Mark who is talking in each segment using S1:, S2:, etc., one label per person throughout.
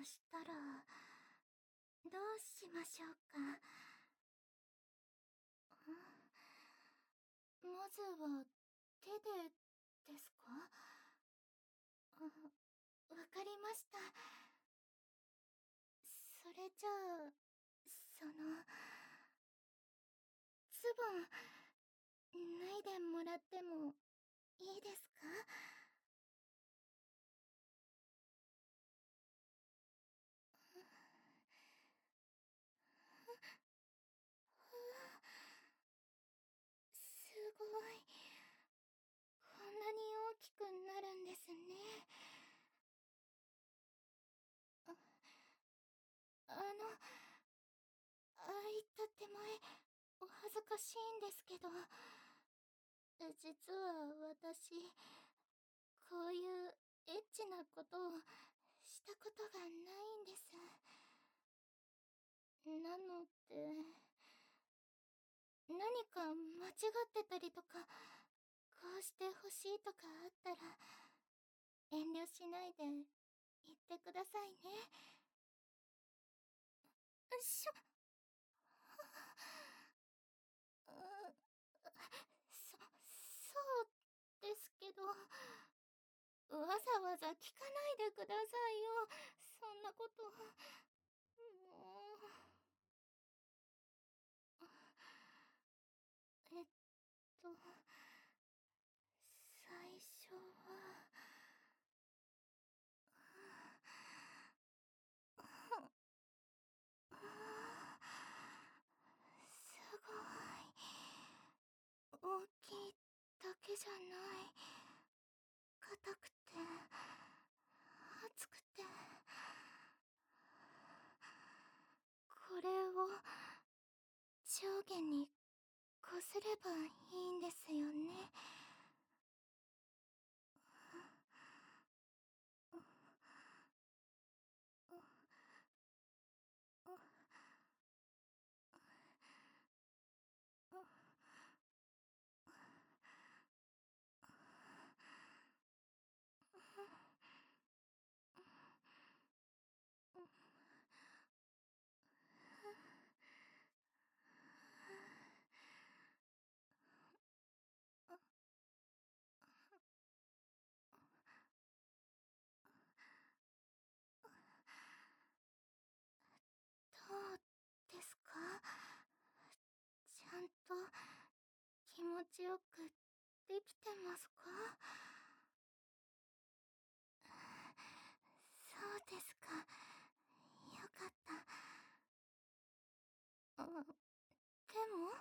S1: そしたら、どうしましょうか。まずは、手で、ですか？わかりました。それじゃあ、その、ズボン、脱いでもらってもいいですか？すごい。こんなに大きくなるんですね。あの、ああいった手前、お恥ずかしいんですけど、実は私、こういうエッチなことをしたことがないんです。なので、何か間違ってたりとか、こうしてほしいとかあったら、遠慮しないで言ってくださいね。しょ、うそうですけど、わざわざ聞かないでくださいよ。そんなこと。もう。えっと、最初は、すごい。大きいだけじゃない。硬くて、熱くて。これを上下にこすればいいんですよね。どうですか？ちゃんと気持ちよくできてますか？そうですか。よかった。でも、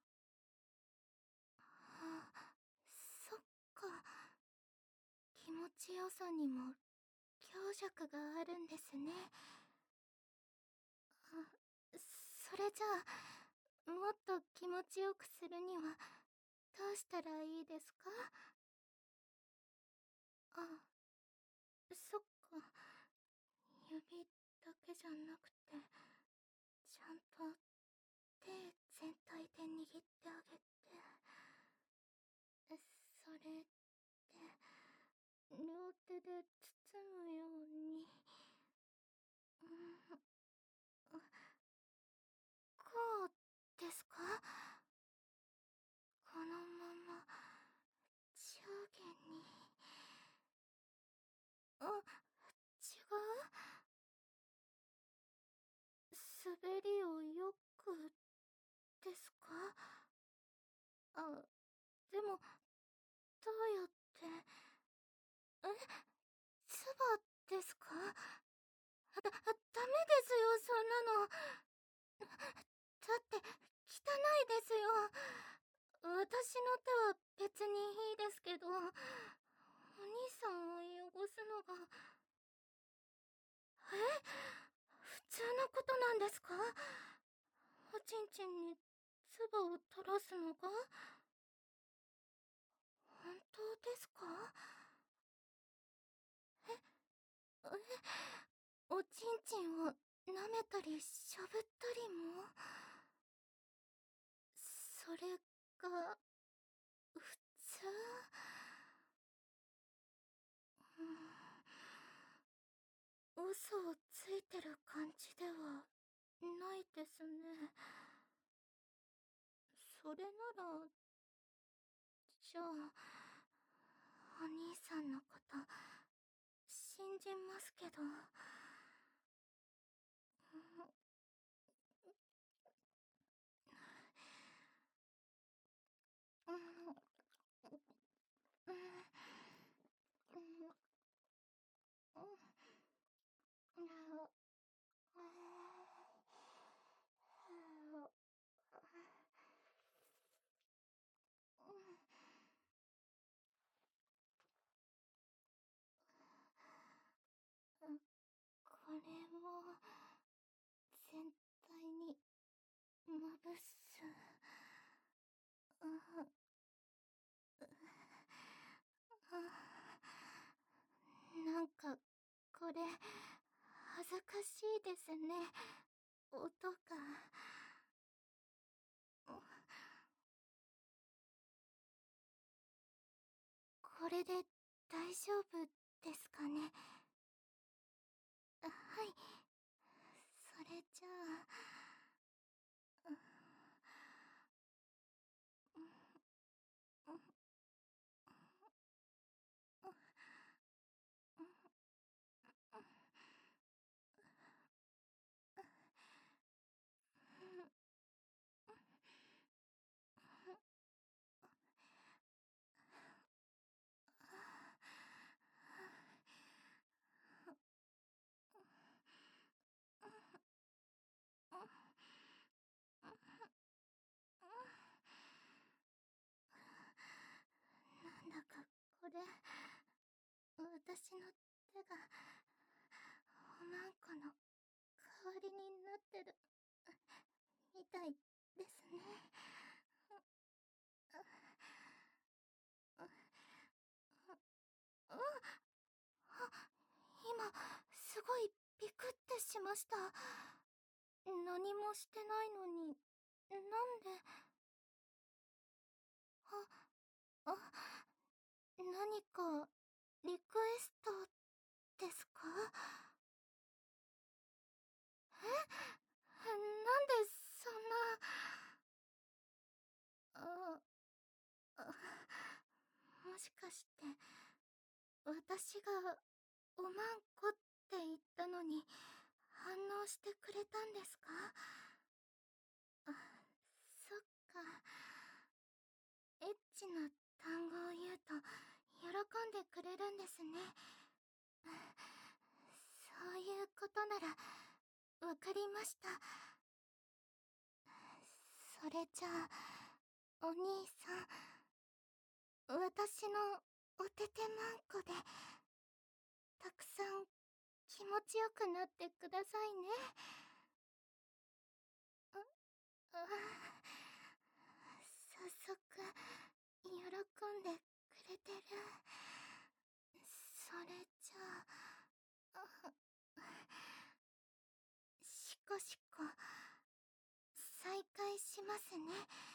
S1: そっか。気持ちよさにも強弱があるんですね。それじゃあ、もっと気持ちよくするにはどうしたらいいですか？あ、そっか。指だけじゃなくて、ちゃんと手全体で握ってあげて。それで、両手で包むように。うん、こうですか？このまま上下に。違う？滑りをよくですか？でも、どうやって。ツバですか？ダメですよ、そんなの。だって、汚いですよ。私の手は別にいいですけど、お兄さんを汚すのが。普通のことなんですか？おちんちんに唾を垂らすのが。本当ですか？おちんちんを舐めたりしゃぶったりも。それが普通。 嘘をついてる感じではないですね。それなら、じゃあ、お兄さんのこと信じますけど。うん、うん、うん、うん、これを全体にまぶす。なんかこれ恥ずかしいですね。音が。これで大丈夫ですかね。はい。それじゃあ。なんだかこれ、私の手がおまんこの代わりになってるみたいですね。今すごいビクってしました。何もしてないのに、なんで。あ、何かリクエストですか？なんでそんな。あ、もしかして私がおまんこって言ったのに反応してくれたんですか？あ、そっか。エッチな単語を言うと喜んでくれるんですね。そういうことならわかりました。それじゃあお兄さん、私のおててまんこでたくさん気持ちよくなってくださいね。あ、早速喜んでくれてる。それじゃあ、しこしこ再開しますね。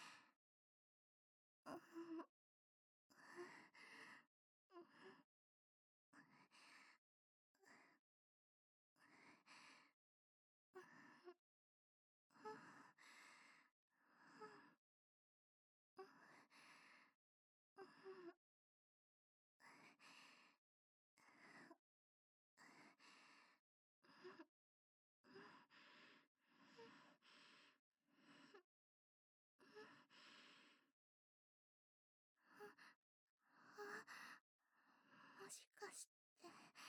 S1: もしかして、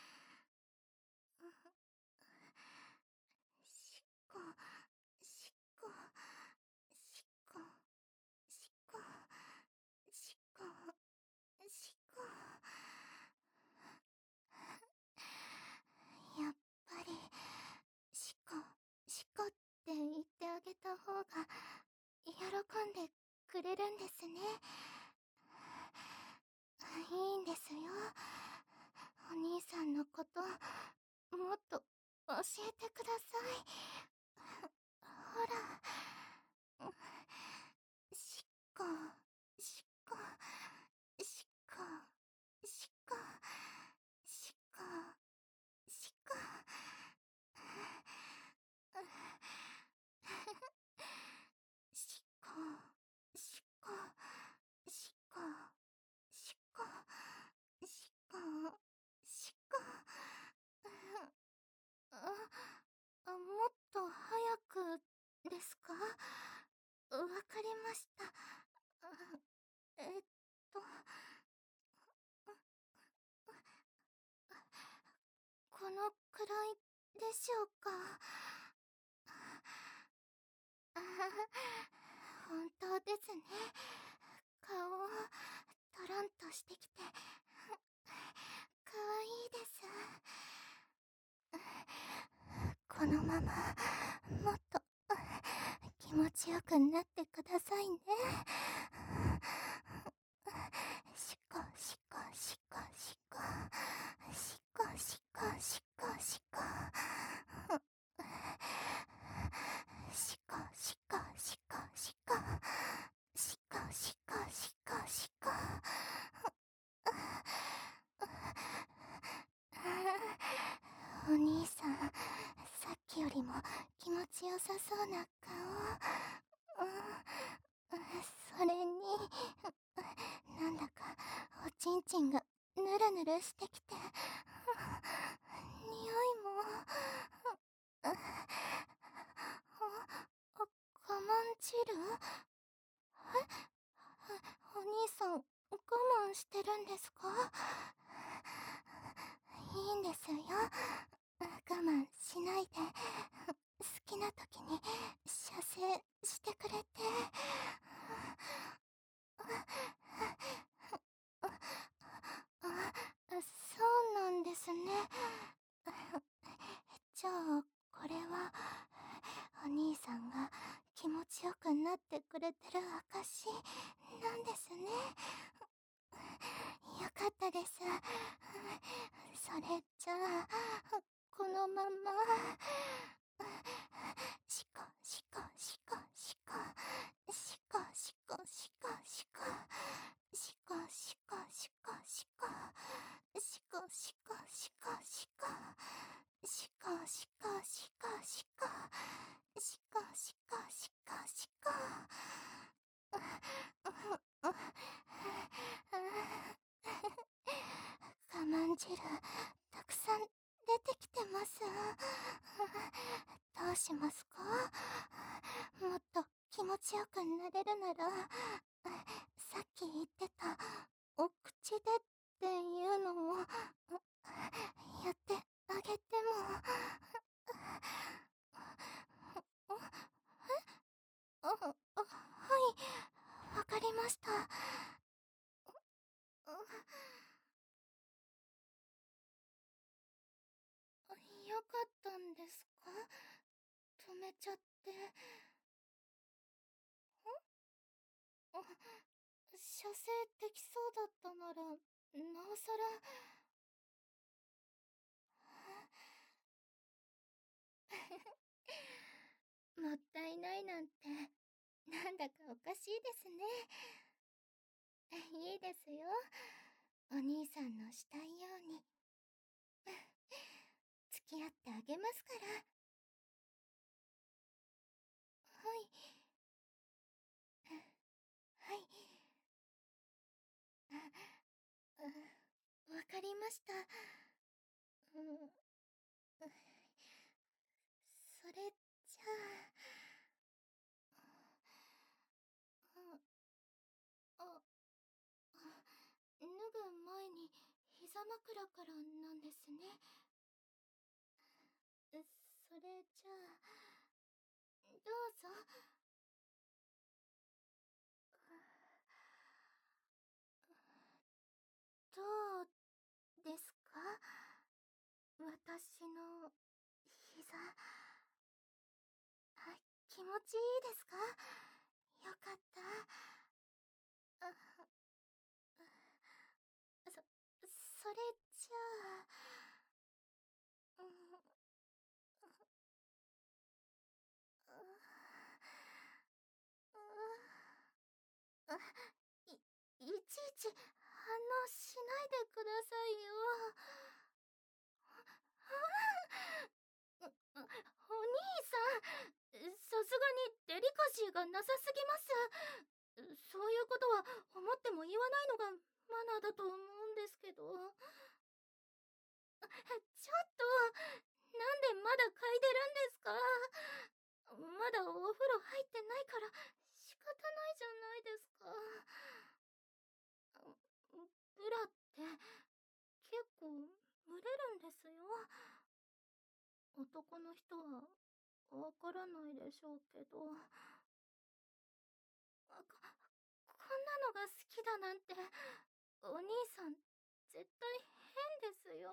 S1: しっこ、しっこ、しっこ、しっこ、しっこ、しっこ。やっぱり、しっこ、しっこって言ってあげた方が喜んでくれるんですね。いいんですよ。お兄さんのこともっと教えてください。ほら、しっこ、しっこ、しっこ、しっこ、しっこ、しっこ。 か。もっと早くですか？わかりました。えっと、このくらいでしょうか。本当ですね。顔、トロンとしてきて、かわいいです。このまま、もっと、気持ちよくなってくださいね。しこしこしこしこ。しこしこしこしこ。しこしこしこしこ。しこしこしこしこ。お兄さん、さっきよりも気持ちよさそうな顔。それに、なんだかおちんちんがぬるぬるしてきて、匂いも、我慢汁？お兄さん、我慢してるんですか？いいんですよ。我慢しないで、好きな時に射精してくれて。そうなんですね。じゃあ、これは、お兄さんが気持ちよくなってくれてる証なんですね。よかったです。それじゃあ、このまま、しこしこしこしこ、しこしこしこしこ、しこしこしこしこ、しこしこしこしこ、しこしこしこしこ、しこしこしこしこ。我慢汁、たくさん出てきてます。どうしますか？もっと気持ちよくなれるなら、さっき言ってた、お口でっていうのを、やってあげても。はい、わかりました。よかったんですか？止めちゃって。射精できそうだったなら、なおさら。もったいないなんて、なんだかおかしいですね。いいですよ。お兄さんのしたいように。付き合ってあげますから。はい。はい。わかりました。うん、それじゃあ、あ、脱ぐ前に膝枕からなんですね。それじゃあ、どうぞ。どうですか？私の膝。気持ちいいですか？よかった。それじゃあ、うん、いちいち反応しないでくださいよ。お兄さん、さすがにデリカシーがなさすぎます。そういうことは思っても言わないのがマナーだと思うんですけど。 入ってないから仕方ないじゃないですか。ブラって結構蒸れるんですよ。男の人はわからないでしょうけど、こんなのが好きだなんて、お兄さん絶対変ですよ。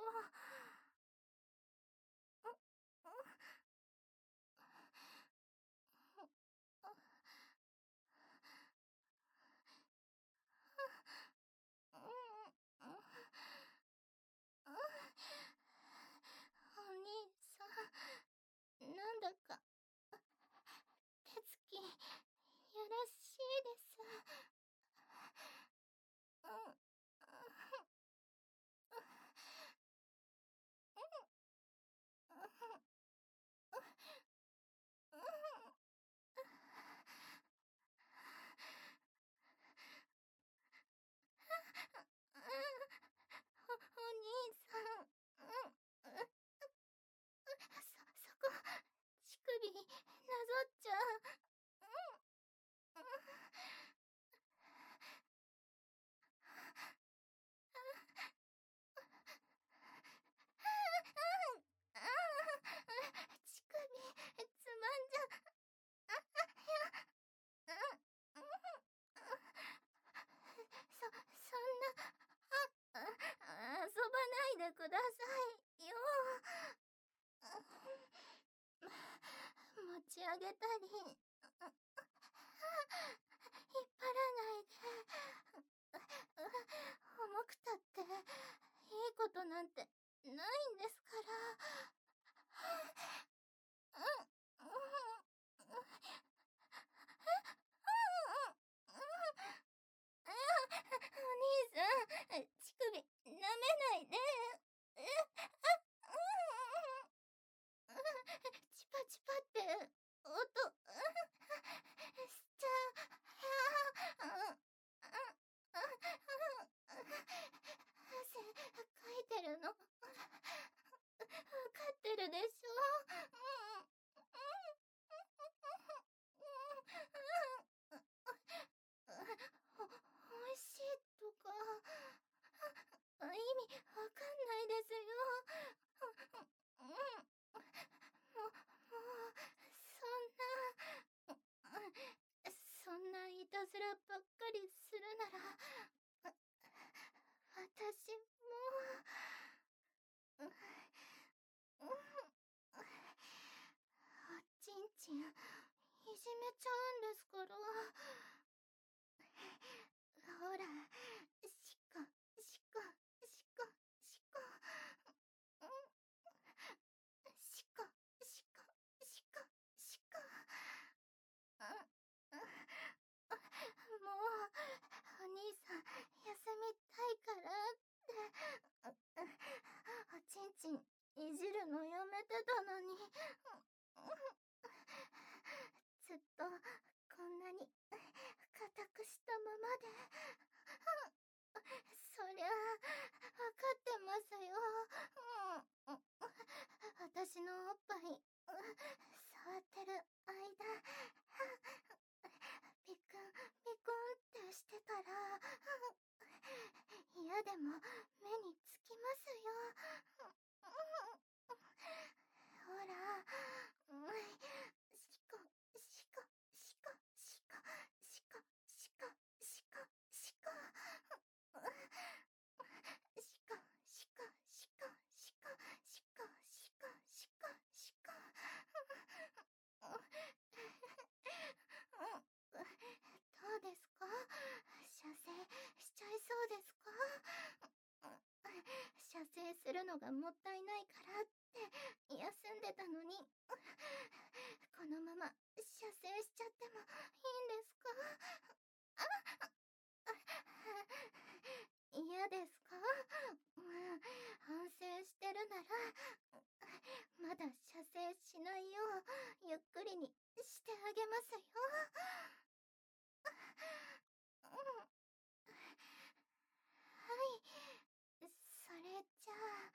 S1: お兄さん、なんだか手つきやらしいです。お兄さん、そこ、乳首、なぞっちゃう。乳首、つまんじゃ、そんな、遊ばないでくださいよ。持ち上げたり、引っ張らないで。重くたっていいことなんてないんですから。お兄さん、乳首舐めないで。チパチパって音しちゃう。汗かいてるのわかってるでしょ。おいしいとか意味わかんないですよ。もうそんないたずらばっかりするなら、私も、おちんちん、いじめちゃうんですから。ほら、しっこ、しっこ、しっこ、しっこ。しっこ、しっこ、しっこ、しっこ。もう、お兄さん、休みたいからって、おちんちん、いじるのやめてたのに、ずっと、こんなに、固くしたままで、そりゃ、わかってますよ。私のおっぱい、触ってる間、ピクン、ピクンってしてたら、嫌でも目につきますよ。ほら、しこ、しこ、しこ、しこ、しこ、しこ、しこ、しこ。しこ、しこ、しこ、しこ、しこ、しこ、しこ、しこ。どうですか？射精しちゃいそうですか？射精するのがもったいないからって休んでたのに、このまま射精しちゃってもいいんですか？嫌ですか？反省してるなら、まだ射精しないようゆっくりにしてあげますよ。はい、それじゃあ。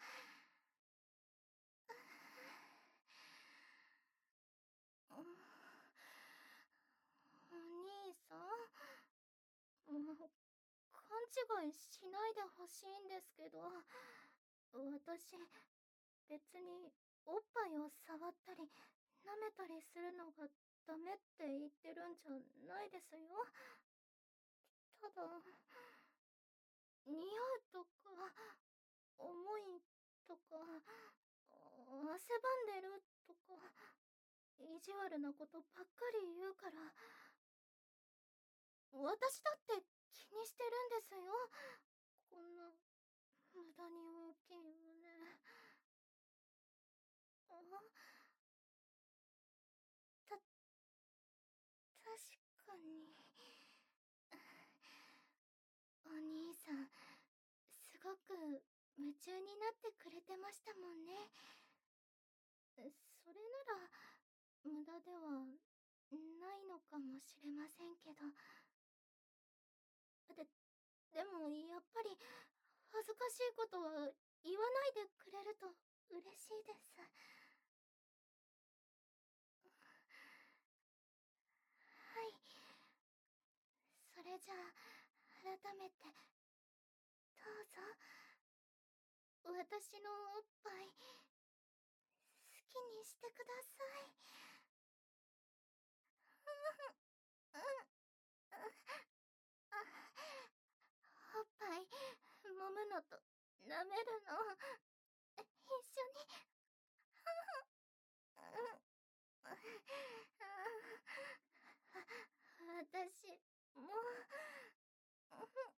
S1: 違いしないでほしいんですけど、私、別におっぱいを触ったり、舐めたりするのがダメって言ってるんじゃないですよ。ただ、匂うとか、重いとか、汗ばんでるとか、意地悪なことばっかり言うから、私だって気にしてるんですよ。こんな無駄に大きい胸。た、確かに。お兄さん、すごく夢中になってくれてましたもんね。それなら、無駄ではないのかもしれませんけど。でもやっぱり、恥ずかしいことは言わないでくれると嬉しいです。はい。それじゃあ、改めて、どうぞ。私のおっぱい、好きにしてください。おっぱい、揉むのと、舐めるの、一緒に。私、もう、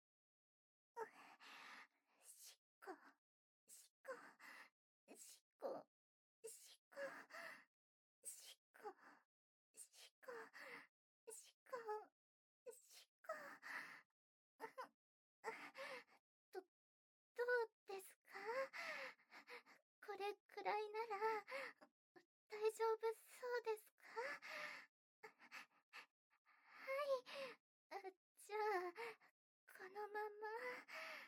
S1: しっこ、しっこ、しっこ、しっこ、しっこ、しっこ、しっこ、しっこ。ど、どうですか？これくらいなら、大丈夫そうですか？はい。じゃあ、このまま。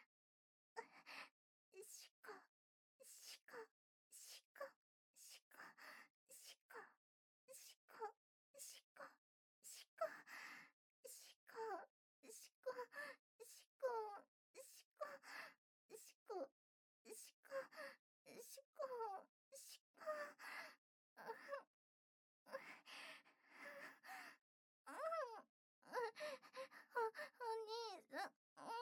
S1: しこ、しこ、しこ、しこ、しこ、しこ、しこ、しこ、しこ、しこ、しこ、しこ、しこ、しこ、しこ、しこ、お兄さん、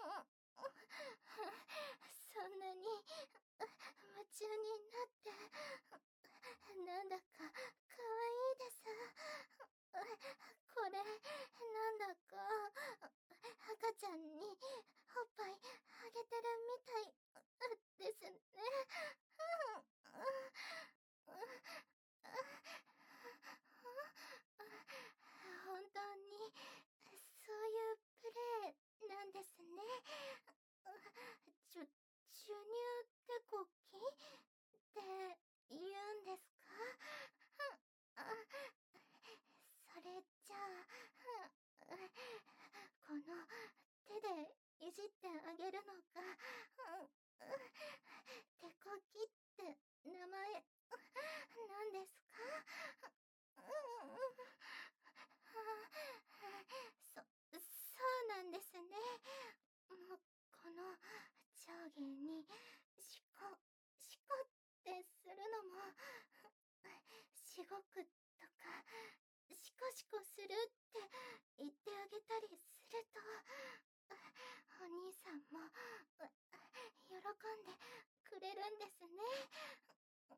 S1: そんなに夢中になって、なんだか可愛いです。これ、なんだか赤ちゃんにおっぱいあげてるみたいですね。本当にそういうプレイなんですね。授乳手こきって言うんですか？あ、それじゃあ、この手でいじってあげるのが、手こきって名前なんですか？そうなんですね。もう、この上下に、シコ、シコってするのも、しごくとか、シコシコするって言ってあげたりすると、お兄さんも、喜んでくれるんですね。はい、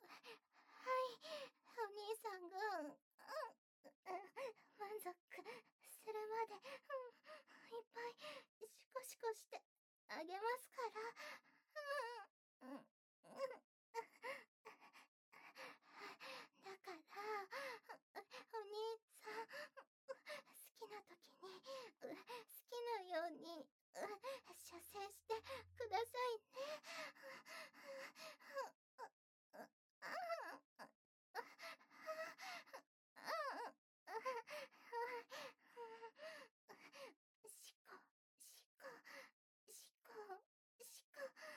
S1: お兄さんが、満足するまで、いっぱいシコシコしてあげますから。だから、お兄さん、好きな時に、好きなように、射精してくださいね。しこ、しこ、しこ、しこ。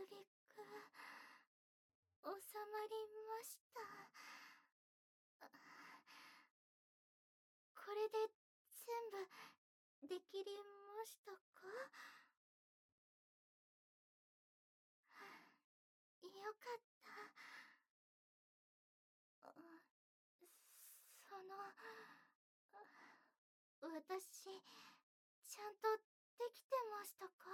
S1: ぎく収まりました。これで全部できりましたか？よかった。その、私、ちゃんとできてましたか？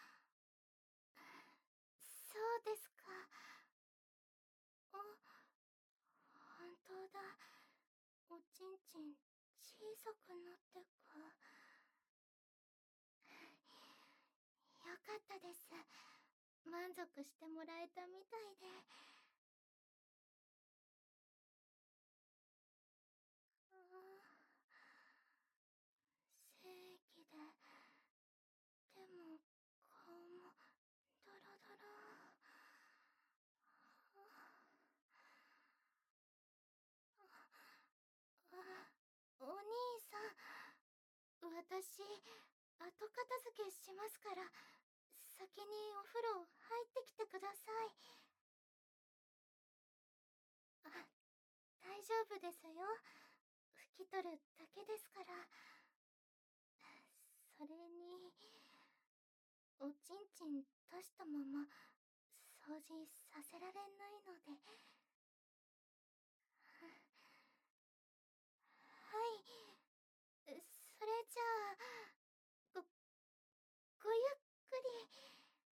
S1: そうですか。あ、本当だ。おちんちん小さくなってか。よかったです。満足してもらえたみたいで。あ正義で、でも顔もドロドロ。お兄さん、私、後片付けしますから、先にお風呂入ってきてください。あ、大丈夫ですよ。拭き取るだけですから。それに、おちんちん出したまま掃除させられないので。